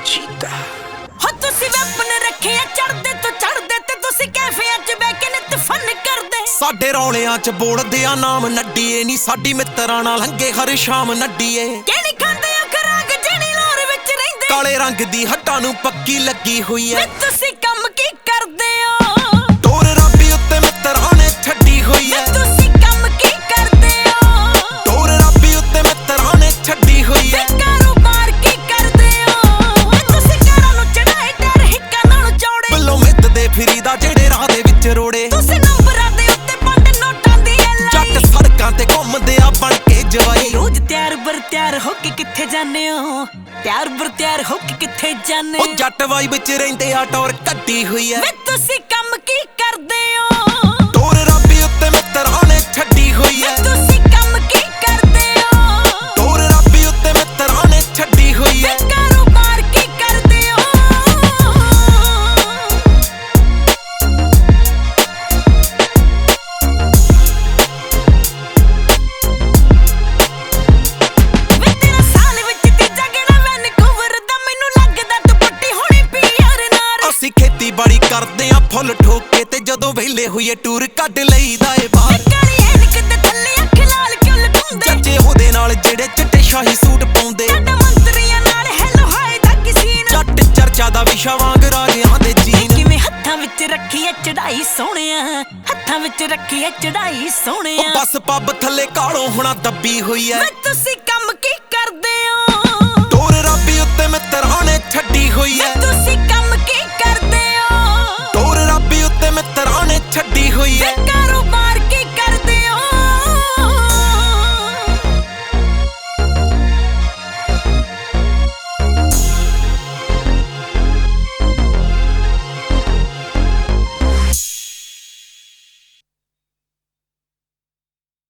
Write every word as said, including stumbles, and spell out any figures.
ਚੀਤਾ ਹੋ ਤੁਸੀਂ ਵੈਪਨ ਰੱਖਿਆ ਚੜਦੇ ਤੋਂ ਚੜਦੇ ਤੇ ਤੁਸੀਂ ਕੈਫਿਆਂ 'ਚ ਬਹਿ ਕੇ ਨਿਤ ਫਨ ਕਰਦੇ। ਸਾਡੇ ਰੌਲਿਆਂ 'ਚ ਬੋਲਦੇ ਆ ਨਾਮ ਨੱਡੀਏ ਨੀ ਸਾਡੀ ਮਿੱਤਰਾਂ ਨਾਲ ਹੰਗੇ ਹਰ ਸ਼ਾਮ ਨੱਡੀਏ। ਕਿਹੜੀ ਖਾਂਦੇ ਆ ਖਰਾਕ ਜਿਹੜੀ ਲੋਰ ਵਿੱਚ ਰਹਿੰਦੇ ਕਾਲੇ ਰੰਗ ਦੀ ਹੱਟਾਂ ਨੂੰ ਪੱਕੀ ਲੱਗੀ ਹੋਈ ਐ। ਤੁਸੀਂ ਕੰਮ ਕੀ ਕਰਦੇ ਹੋ ਟੋਰ ਰੱਬੀ ਉੱਤੇ ਮਿੱਤਰਾਂ ਨੇ ਛੱਡੀ ਹੋਈ ਐ। ਤੁਸੀਂ ਕੰਮ ਕੀ ਕਰਦੇ ਹੋ ਟੋਰ ਰੱਬੀ ਉੱਤੇ ਮਿੱਤਰਾਂ ਨੇ ਛੱਡੀ ਹੋਈ ਐ। ਕਾਰੋਬਾਰ ਕੀ ਕਰਦੇ ਹੋ ਤੁਸੀਂ ਕਾਰਾਂ ਨੂੰ ਚੜਾਏ ਟਰ ਹਿੱਕਾਂ ਨਾਲ ਚੌੜੇ ਬੱਲੋਂ ਮਿੱਤਦੇ ਫਿਰੀਦਾ ਜਿਹੜੇ ਰਾਹ ਦੇ ਵਿੱਚ ਰੋੜੇ। ਤੁਸੀਂ ਨੰਬਰਾਂ ਦੇ ਉੱਤੇ ਪੰਡ ਨੋਟਾਂ ਦੀ ਐਲਾਈ ਜੱਟ ਸੜਕਾਂ ਤੇ ਘੁੰਮਦੇ ਆ ਬਣ ਕੇ ਜਵਾਈ। ਰੋਜ਼ ਤਿਆਰ ਬਰ ਤਿਆਰ ਹੋ ਕੇ ਕਿੱਥੇ ਜਾਂਦੇ ਹੋ ਤਿਆਰ ਬਰ ਤਿਆਰ ਹੋ ਕੇ ਕਿੱਥੇ ਜਾਂਦੇ ਉਹ ਜੱਟ ਵਾਈ ਵਿੱਚ ਰਹਿੰਦੇ ਆ ਟੌਰ ਕੱਢੀ ਹੋਈ ਐ। ਵੇ ਤੁਸੀਂ ਕੰਮ ਕੀ ਕਰਦੇ ਹੋ ਟੋਰ ਰੱਬੀ ਉੱਤੇ ਮਿੱਤਰਾਂ ਨੇ ਛੱਡੀ ਹੋਈ ਐ। ਤੁਸੀਂ ਕੰਮ ਕੀ ਕਰਦੇ ਹੋ ਟੋਰ ਰੱਬੀ ਉੱਤੇ ਮਿੱਤਰਾਂ ਨੇ ਛੱਡੀ ਹੋਈ ਐ। ਕਾਰੋਬਾਰ ਕੀ ਕਰਦੇ ਹੋ ਵੇ ਤੇਰਾ ਸਾਲ ਵਿੱਚ ਤੀਜਾ ਗੇੜਾ ਵੈਨਕੂਵਰ ਦਾ ਮੈਨੂੰ ਲੱਗਦਾ ਤੂੰ ਪੱਟੀ ਹੋਣੀ ਪੀਆਰ ਨਾਲ। ਅਸੀਂ ਖੇਤੀਬਾੜੀ ਕਰਦੇ ਆ ਫੁੱਲ ਠੋਕ ਕੇ ਤੇ ਜਦੋਂ ਵਿਹਲੇ ਹੋਈਏ ਟੂਰ ਕੱਢ ਲਈਦਾ ਏ ਬਾਹਰ। ਕਾਲੀ ਐਨਕ ਦੇ ਥੱਲੇ ਅੱਖ ਲਾਲ ਕਿਉਂ ਲਗਾਉਂਦੇ ਚਾਚੇ ਉਹਦੇ ਨਾਲ ਜਿਹੜੇ ਚਿੱਟੇ ਸ਼ਾਹੀ ਸੂਟ ਪਾਉਂਦੇ। ਸਾਡਾ ਮੰਤਰੀਆਂ ਨਾਲ ਹੈਲੋ ਹਾਏ ਦਾ ਕਿਸੀਨ ਜੱਟ ਚਰਚਾ ਦਾ ਵਿਸ਼ਾ ਵਾਂਗ ਰਾਜਿਆਂ ਦੇ ਜੀਨ। ਕਿਵੇਂ ਹੱਥਾਂ ਵਿੱਚ ਰੱਖੀ ਐ ਚੜਾਈ ਸੋਹਣਿਆ ਹੱਥਾਂ ਵਿੱਚ ਰੱਖੀ ਐ ਚੜਾਈ ਉਹ ਸੋਹਣਿਆ। ਬਸ ਪੱਬ ਥੱਲੇ ਕਾਲੋਂ ਹੁਣਾ ਦੱਬੀ ਹੋਈ ਐ। ਵੇ ਤੁਸੀਂ ਕੰਮ ਕੀ ਕਰਦੇ ਹੋ ਟੋਰ ਰੱਬੀ ਉੱਤੇ ਮਿੱਤਰਾਂ ਨੇ ਛੱਡੀ ਹੋਈ ਵੇ ਐ। ਤੁਸੀਂ ਕੰਮ ਕੀ ਕਰਦੇ ਹੋ ਟੋਰ ਰੱਬੀ ਉੱਤੇ ਮਿੱਤਰਾਂ ਨੇ ਛੱਡੀ ਹੋਈ ਐ। ਵੇ